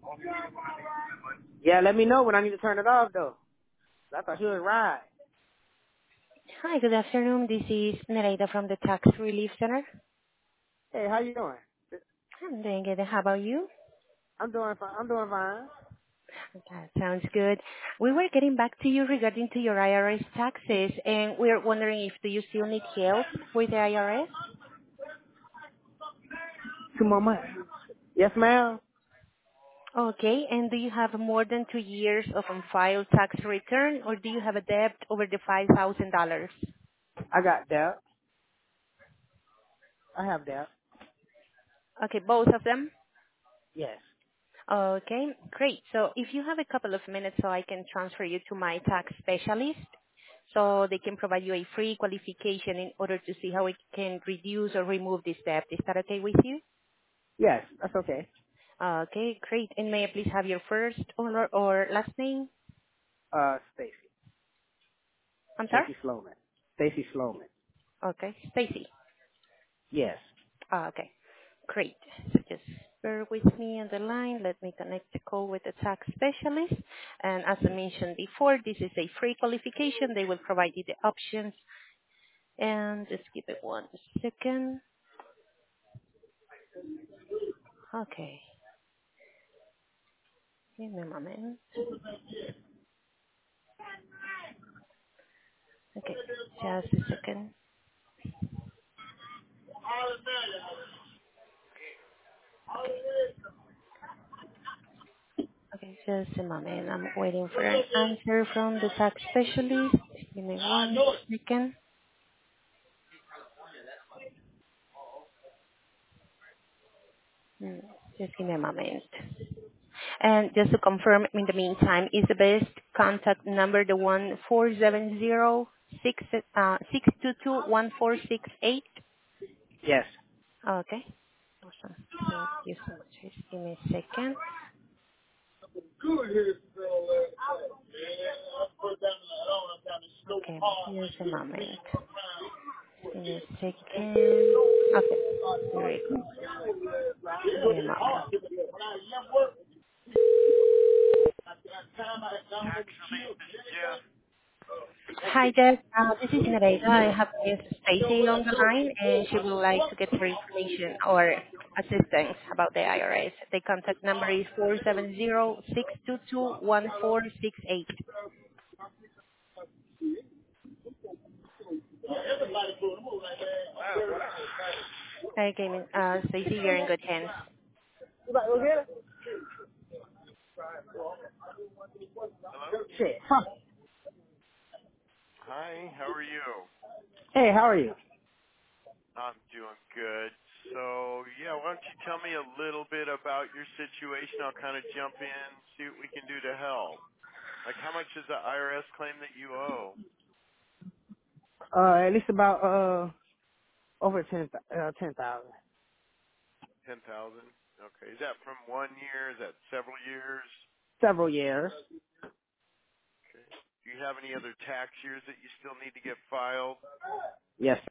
Yeah, let me know when I need to turn it off though. I thought you was right. Hi, good afternoon. This is Nereida from the Tax Relief Center. Hey, how you doing? I'm doing good. How about you? I'm doing fine. I'm doing fine. That sounds good. We were getting back to you regarding to your IRS taxes, and we're wondering if do you still need help with the IRS? 2 more months. Yes, ma'am. Okay, and do you have more than 2 years of unfiled tax return, or do you have a debt over the $5,000? I got that. I have that. Okay, both of them? Yes. Okay, great. So if you have a couple of minutes so I can transfer you to my tax specialist so they can provide you a free qualification in order to see how we can reduce or remove this debt. Is that okay with you? Yes, that's okay. Okay, great. And may I please have your first or last name? Stacy. I'm sorry? Stacy Sloman. Stacy Sloman. Okay, Stacy. Yes. Okay, great. So just bear with me on the line. Let me connect the call with the tax specialist. And as I mentioned before, this is a free qualification. They will provide you the options. And just give it 1 second. Okay, give me a moment. Okay, just a second. Okay, just a moment. I'm waiting for an answer from the tax specialist. Give me 1 second. Hmm, Just give me a moment. And just to confirm, in the meantime, is the best contact number the one 622-1468? Yes. Okay. Awesome. Thank you so much. Just give me a second. Okay, just a moment. Give me a second. Okay, here we go. Give me a moment. Tax relief, this is Jeff. Hi, Jess. This is Nereida. I have Miss Stacy on the line, and she would like to get more information or assistance about the IRS. The contact number is 470-622-1468. Wow. Okay, Stacy, you're in good hands. You about to go get it? Hello? Shit. Huh. Hi, how are you? Hey, how are you? I'm doing good. So, yeah, why don't you tell me a little bit about your situation? I'll kind of jump in, see what we can do to help. Like, how much is the IRS claim that you owe? At least about over 10,000. 10,000. Okay. Is that from 1 year? Is that several years? Several years. Okay. Do you have any other tax years that you still need to get filed? Yes.